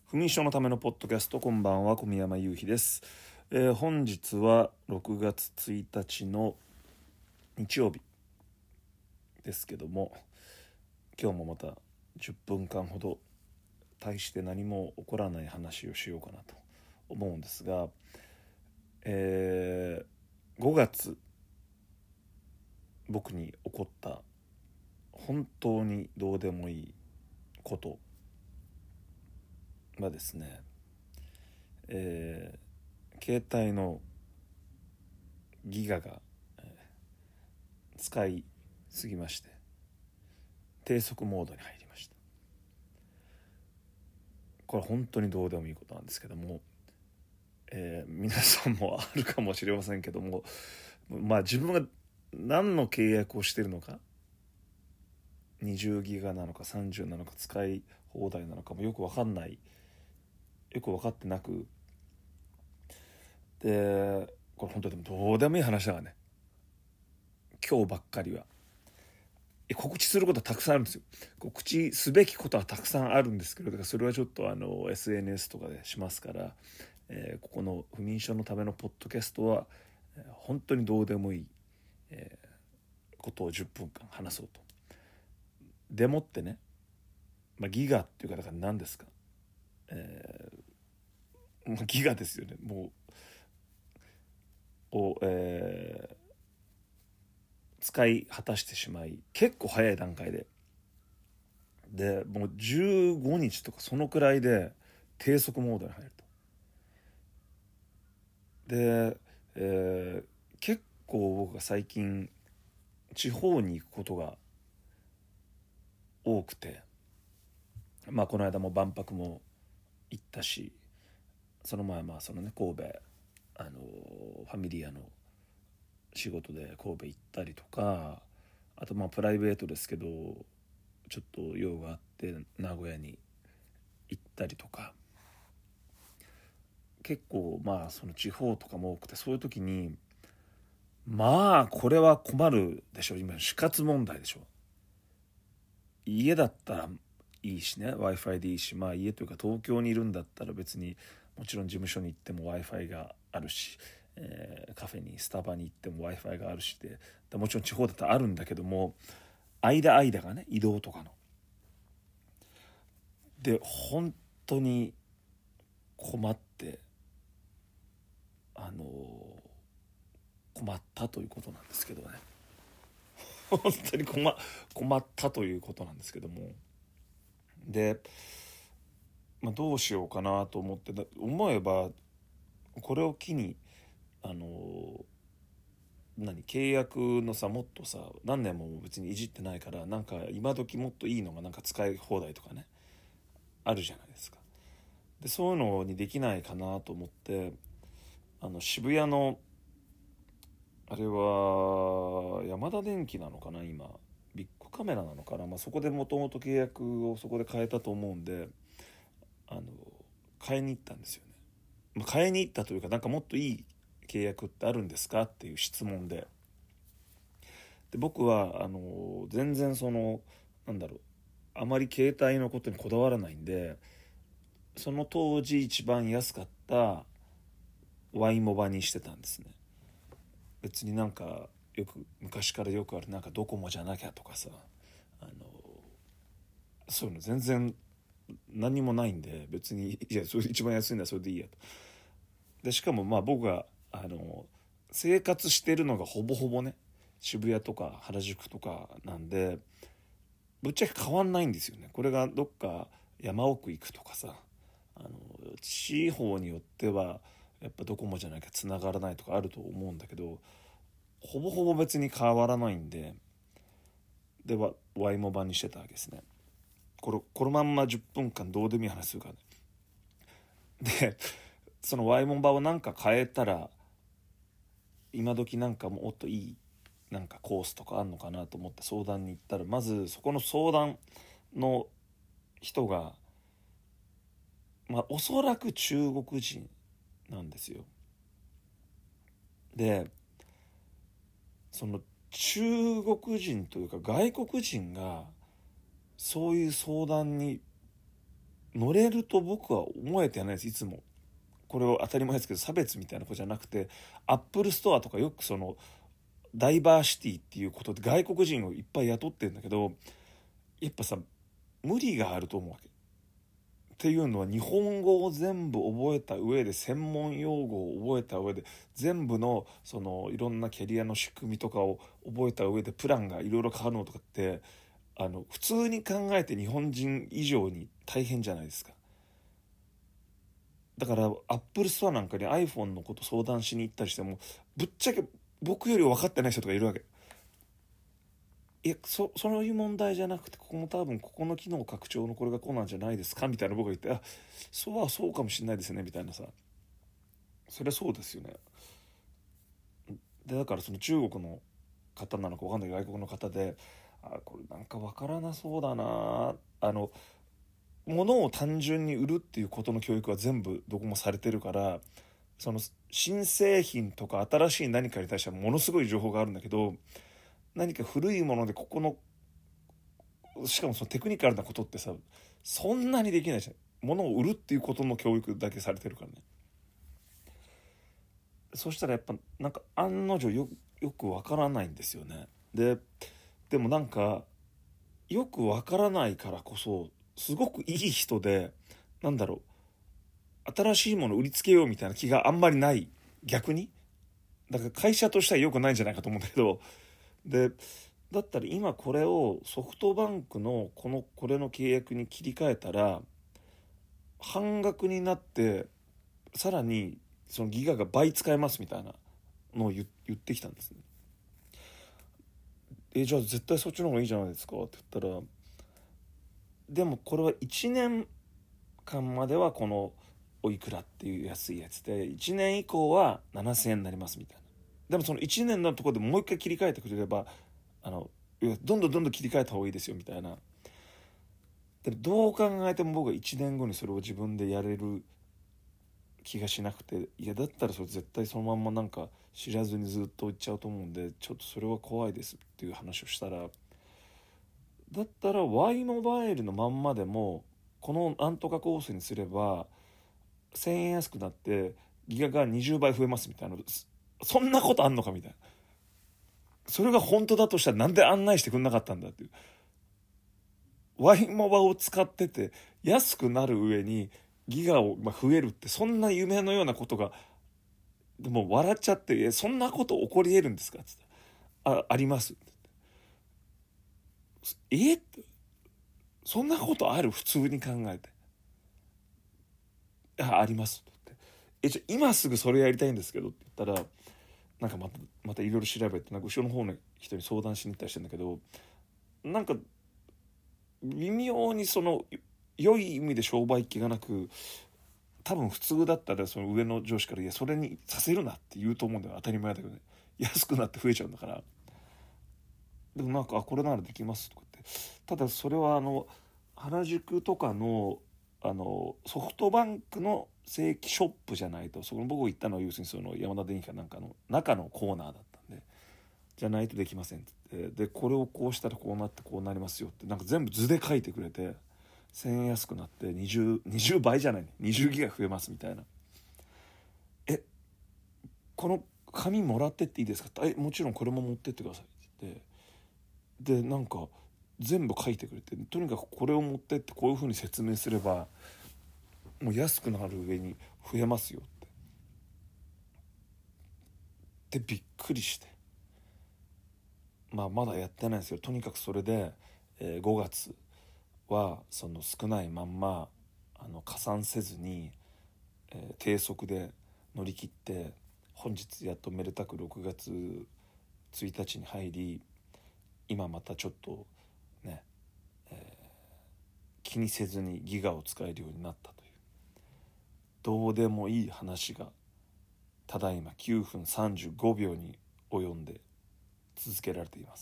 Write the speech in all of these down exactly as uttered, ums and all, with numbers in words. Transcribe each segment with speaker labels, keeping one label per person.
Speaker 1: 不眠症のためのポッドキャスト、こんばんは、小宮山雄飛です、えー、本日はろくがつついたちの日曜日ですけども、今日もまたじゅっぷんかんほど大して何も起こらない話をしようかなと思うんですが、えー、ごがつ僕に起こった本当にどうでもいいことがですね、えー、携帯のギガが、えー、使いすぎまして低速モードに入りました。これ本当にどうでもいいことなんですけども、えー、皆さんもあるかもしれませんけども、まあ自分が何の契約をしているのか、にじゅうギガなのかさんじゅうなのか使い放題なのかもよく分かんないよく分かってなく、でこれ本当にどうでもいい話だからね、今日ばっかりは告知することはたくさんあるんですよ。告知すべきことはたくさんあるんですけど、だからそれはちょっとあの エスエヌエス とかでしますから、えー、ここの不眠症のためのポッドキャストは、えー、本当にどうでもいい、えー、ことをじゅっぷんかん話そうと。でもってね、まあ、ギガっていうかだから何ですか、えーまあ、ギガですよね。もうを、えー使い果たしてしまい、結構早い段階ででもうじゅうごにちとかそのくらいで低速モードに入ると。で、えー、結構僕が最近地方に行くことが多くて、まあこの間も万博も行ったし、その前まあそのね神戸あのファミリアの仕事で神戸行ったりとか、あとまあプライベートですけどちょっと用があって名古屋に行ったりとか、結構まあその地方とかも多くて、そういう時にまあこれは困るでしょ。今死活問題でしょ。家だったらいいしね、 Wi-Fi でいいし、まあ家というか東京にいるんだったら別にもちろん事務所に行っても Wi-Fi があるし、えー、カフェにスタバに行っても Wi-Fi があるしで、でもちろん地方だったらあるんだけども、間間がね移動とかので本当に困って、あのー、困ったということなんですけどね。本当に困困ったということなんですけども、で、まあ、どうしようかなと思ってだ思えば、これを機にあの何契約のさ、もっとさ何年も別にいじってないから、なんか今時もっといいのがなんか使い放題とかねあるじゃないですか。でそういうのにできないかなと思って、あの渋谷のあれはヤマダ電機なのかな、今ビッグカメラなのかな、まあ、そこでもともと契約をそこで変えたと思うんで、あの買いに行ったんですよね。まあ、買いに行ったというか、なんかもっといい契約ってあるんですかっていう質問で、で僕はあの全然そのなんだろう、あまり携帯のことにこだわらないんで、その当時一番安かったワイモバにしてたんですね。別になんかよく昔からよくあるなんかドコモじゃなきゃとかさ、あのそういうの全然何もないんで、別にいやそれ一番安いのはそれでいいやと。でしかもまあ僕があの生活してるのがほぼほぼね渋谷とか原宿とかなんで、ぶっちゃけ変わんないんですよね。これがどっか山奥行くとかさ、あの地方によってはやっぱドコモじゃなきゃ繋がらないとかあると思うんだけど、ほぼほぼ別に変わらないんで、ではワイモバにしてたわけですね。これこのまんまじゅっぷんかんどうでもいい話するからね。でそのワイモバをなんか変えたら、今時なんかもっといいなんかコースとかあんのかなと思って相談に行ったら、まずそこの相談の人が、まあおそらく中国人なんですよ。でその中国人というか外国人がそういう相談に乗れると僕は思えてないです。いつもこれを当たり前ですけど差別みたいなことじゃなくて、アップルストアとかよくそのダイバーシティっていうことで外国人をいっぱい雇ってるんだけど、やっぱさ無理があると思うわけ。っていうのは日本語を全部覚えた上で、専門用語を覚えた上で、全部のそのいろんなキャリアの仕組みとかを覚えた上でプランがいろいろ変わるのとかって、あの普通に考えて日本人以上に大変じゃないですか。だからアップルストアなんかに iPhone のこと相談しに行ったりしても、ぶっちゃけ僕より分かってない人とかいるわけ。いや、そそういう問題じゃなくて、ここも多分ここの機能拡張のこれがこうなんじゃないですかみたいな僕が言って、あ、そうはそうかもしれないですねみたいなさ、そりゃそうですよね。でだからその中国の方なのか分かんない外国の方で、あ、これなんか分からなそうだな、あの物を単純に売るっていうことの教育は全部どこもされてるから、その新製品とか新しい何かに対してはものすごい情報があるんだけど、何か古いものでここの、しかもそのテクニカルなことってさそんなにできないじゃん。物を売るっていうことの教育だけされてるからね。そしたらやっぱなんか案の定よよくわからないんですよね。ででもなんかよくわからないからこそすごくいい人で、なんだろう、新しいものを売りつけようみたいな気があんまりない。逆にだから会社としては良くないんじゃないかと思うんだけど、でだったら今これをソフトバンクのこのこれの契約に切り替えたら半額になって、さらにそのギガが倍使えますみたいなのを言言ってきたんですね。えじゃあ絶対そっちの方がいいじゃないですかって言ったら、でもこれはいちねんかんまではこのおいくらっていう安いやつで、いちねん以降はななせんえんになりますみたいな。でもそのいちねんのところでもう一回切り替えてくれれば、あのどんどんどんどん切り替えた方がいいですよみたいな。でもどう考えても僕はいちねんごにそれを自分でやれる気がしなくて、いやだったらそれ絶対そのまんまなんか知らずにずっと言っちゃうと思うんで、ちょっとそれは怖いですっていう話をしたら、だったら Y モバイルのまんまでもこのなんとかコースにすればせんえん安くなってギガがにじゅうばい増えますみたいな、そんなことあんのかみたいな。それが本当だとしたらなんで案内してくんなかったんだっていう。Y モバを使ってて安くなる上にギガを増えるってそんな夢のようなことが、でも笑っちゃって、そんなこと起こり得るんですかっつって、あ、ありますって。えって、そんなことある普通に考えて。あ、ありますって。え、じゃ今すぐそれやりたいんですけどって言ったら、なんかまたまたいろいろ調べて、なんか後ろの方の人に相談しに行ったりしてんだけど、なんか微妙にその良い意味で商売気がなく、多分普通だったらその上の上司から「いやそれにさせるな」って言うと思うんだよ。当たり前だけどね、安くなって増えちゃうんだから。でもなんか「あ、これならできます」とかって。ただそれはあの原宿とかのあのソフトバンクの正規ショップじゃないと、そこの僕行ったのは要するにその山田電機かなんかの中のコーナーだったんで、じゃないとできませんって言って、でこれをこうしたらこうなってこうなりますよってなんか全部図で書いてくれて、せんえん安くなってにじゅう、にじゅうばいじゃないね、にじゅうギガ増えますみたいな。え、この紙もらってっていいですかって、えもちろんこれも持ってってくださいって言って、でなんか全部書いてくれて、とにかくこれを持ってってこういう風に説明すればもう安くなる上に増えますよってでびっくりして、まあまだやってないんですよ。とにかくそれで、えー、ごがつはその少ないまんまあの加算せずに、えー低速で乗り切って、本日やっとめでたくろくがつついたちに入り、今またちょっとね、えー気にせずにギガを使えるようになったという、どうでもいい話がただいまきゅうふんさんじゅうごびょうに及んで続けられています。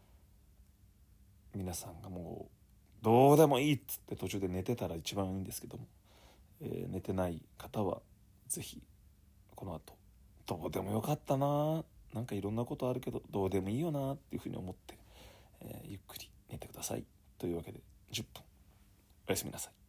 Speaker 1: 皆さんがもうどうでもいいっつって途中で寝てたら一番いいんですけども、えー寝てない方はぜひこの後どうでもよかったな、なんかいろんなことあるけどどうでもいいよなっていうふうに思って、えーゆっくり寝てください。というわけでじゅっぷんおやすみなさい。